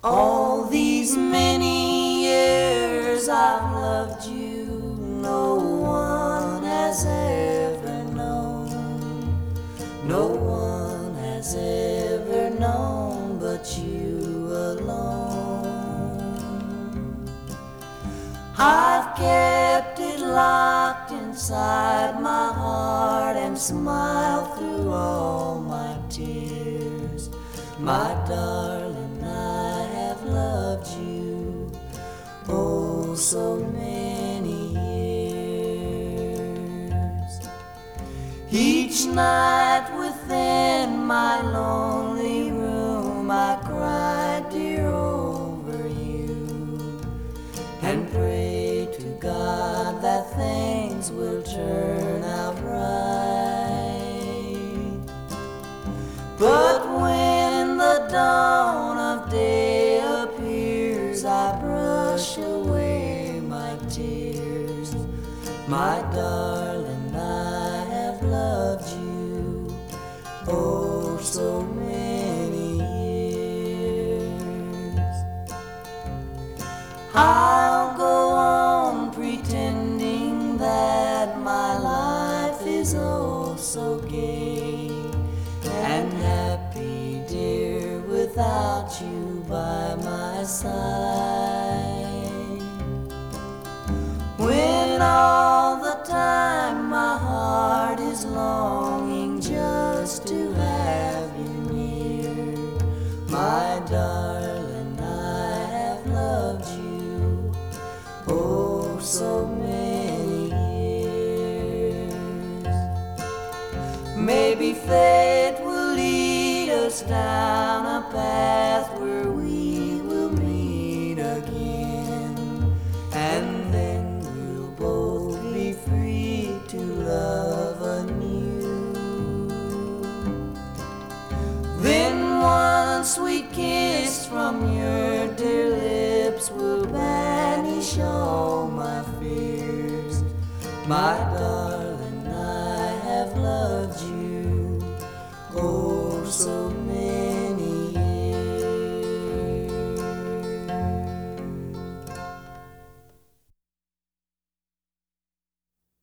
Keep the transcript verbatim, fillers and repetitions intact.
All these many years I've loved you, no one has ever known. No one has ever known but you alone. I've kept it locked inside my heart and smiled through all my tears. My darling, I have loved you oh so many years. Each night within my lonely room I cried, dear, over you, and pray to God that things will turn out right. But when the dawn of day appears, I brush away my tears. My darling, I have loved you oh so many years. I'll go on pretending that my life is oh so gay and happy, dear, without you by my side. When all the time my heart is longing just to have you near, my darling, I have loved you oh so many years. Maybe fate will lead us down a path where we will meet again, and then we'll both be free to love anew. Then one sweet kiss from your dear lips will banish all my fears. My darling, I have loved you oh so many